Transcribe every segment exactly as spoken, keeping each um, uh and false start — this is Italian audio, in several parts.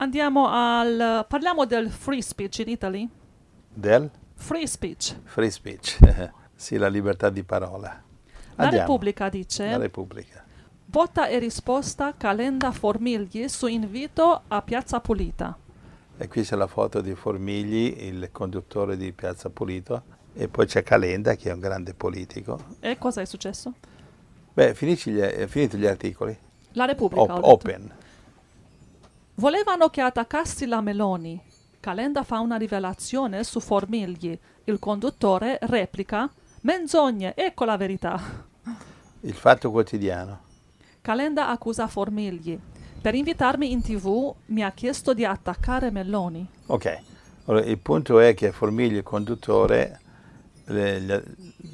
Andiamo al... parliamo del free speech in Italy? Del? Free speech. Free speech. Sì, la libertà di parola. La Andiamo. Repubblica dice... La Repubblica. Vota e risposta Calenda Formigli su invito a Piazza Pulita. E qui c'è la foto di Formigli, il conduttore di Piazza Pulito, e poi c'è Calenda, che è un grande politico. E cosa è successo? Beh, finisci gli, è finito gli articoli. La Repubblica. Op- ho detto. open. Volevano che attaccassi la Meloni. Calenda fa una rivelazione su Formigli. Il conduttore replica: menzogne, ecco la verità. Il Fatto Quotidiano. Calenda accusa Formigli. Per invitarmi in tv mi ha chiesto di attaccare Meloni. Ok, allora, il punto è che Formigli, il conduttore, le, le,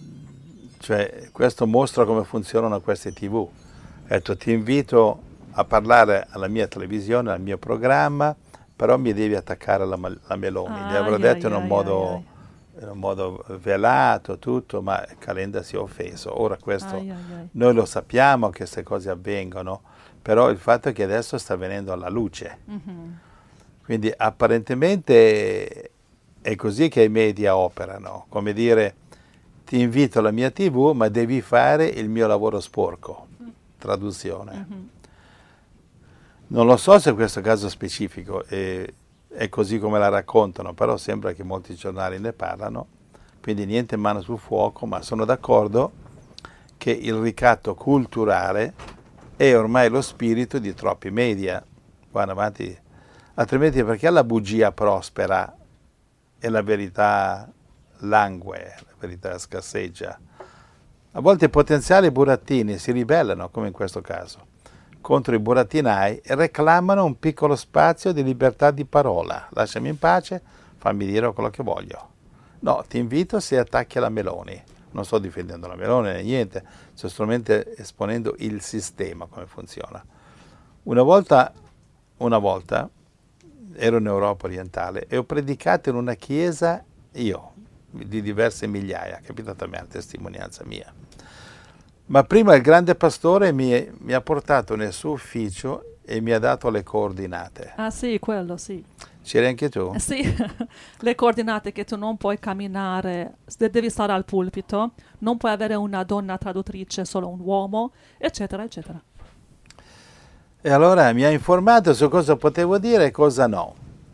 cioè questo mostra come funzionano queste tv. Ha detto: ti invito a parlare alla mia televisione, al mio programma, però mi devi attaccare la, la Meloni. Ah, Gli avrò ai, detto ai, in un ai, modo... ai. in un modo velato, tutto, ma Calenda si è offeso. Ora questo, Ai, ai, ai. noi lo sappiamo che queste cose avvengono, però il fatto è che adesso sta venendo alla luce. Mm-hmm. Quindi apparentemente è così che i media operano, come dire: ti invito alla mia tv, ma devi fare il mio lavoro sporco. Traduzione. Mm-hmm. Non lo so se questo caso specifico è, è così come la raccontano, però sembra che molti giornali ne parlano, quindi niente mano sul fuoco, ma sono d'accordo che il ricatto culturale è ormai lo spirito di troppi media. Vanno avanti, altrimenti perché la bugia prospera e la verità langue, la verità scarseggia? A volte i potenziali burattini si ribellano, come in questo caso, contro i burattinai e reclamano un piccolo spazio di libertà di parola. Lasciami in pace, fammi dire quello che voglio. No, ti invito se attacchi la Meloni. Non sto difendendo la Meloni né niente, sto solamente esponendo il sistema, come funziona. Una volta, una volta ero in Europa orientale e ho predicato in una chiesa, io, di diverse migliaia, capitato a me, una testimonianza mia. Ma prima il grande pastore mi, mi ha portato nel suo ufficio e mi ha dato le coordinate. Ah sì, quello sì. C'eri anche tu? Eh sì, le coordinate che tu non puoi camminare, se devi stare al pulpito, non puoi avere una donna traduttrice, solo un uomo, eccetera, eccetera. E allora mi ha informato su cosa potevo dire e cosa no.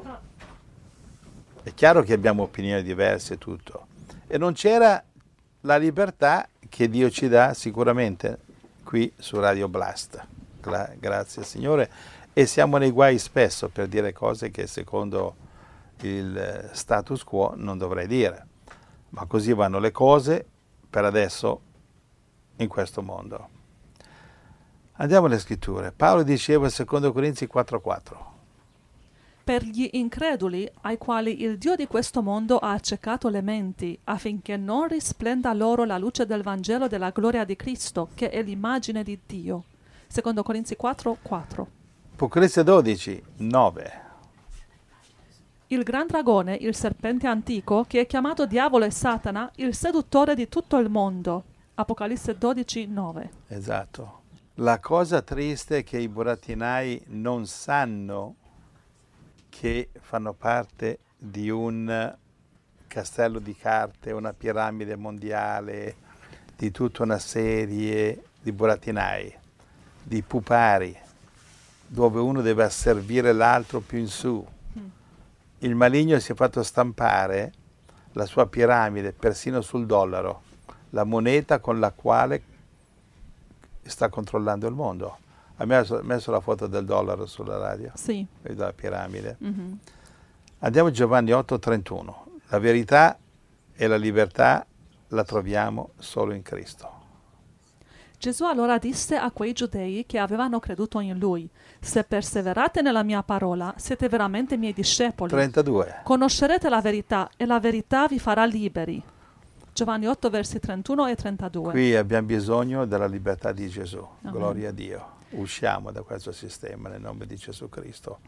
È chiaro che abbiamo opinioni diverse e tutto. E non c'era la libertà che Dio ci dà sicuramente qui su Radio Blast. Gra- grazie Signore. E siamo nei guai spesso per dire cose che secondo il status quo non dovrei dire. Ma così vanno le cose per adesso in questo mondo. Andiamo alle scritture. Paolo diceva in secondo Corinzi quattro quattro. Per gli increduli ai quali il Dio di questo mondo ha accecato le menti, affinché non risplenda loro la luce del Vangelo della gloria di Cristo, che è l'immagine di Dio. secondo Corinzi quattro quattro. Apocalisse dodici nove. Il gran dragone, il serpente antico, che è chiamato diavolo e Satana, il seduttore di tutto il mondo. Apocalisse dodici nove. Esatto. La cosa triste è che i burattinai non sanno che fanno parte di un castello di carte, una piramide mondiale, di tutta una serie di burattinai, di pupari, dove uno deve asservire l'altro più in su. Mm. Il maligno si è fatto stampare la sua piramide persino sul dollaro, la moneta con la quale sta controllando il mondo. Ha messo, messo la foto del dollaro sulla radio? Sì. Vedo la piramide. Mm-hmm. Andiamo a Giovanni otto trentuno. La verità e la libertà la troviamo solo in Cristo. Gesù allora disse a quei giudei che avevano creduto in lui: se perseverate nella mia parola, siete veramente miei discepoli. trentadue. Conoscerete la verità e la verità vi farà liberi. Giovanni otto, versi trentuno e trentadue. Qui abbiamo bisogno della libertà di Gesù. Amen. Gloria a Dio. Usciamo da questo sistema nel nome di Gesù Cristo.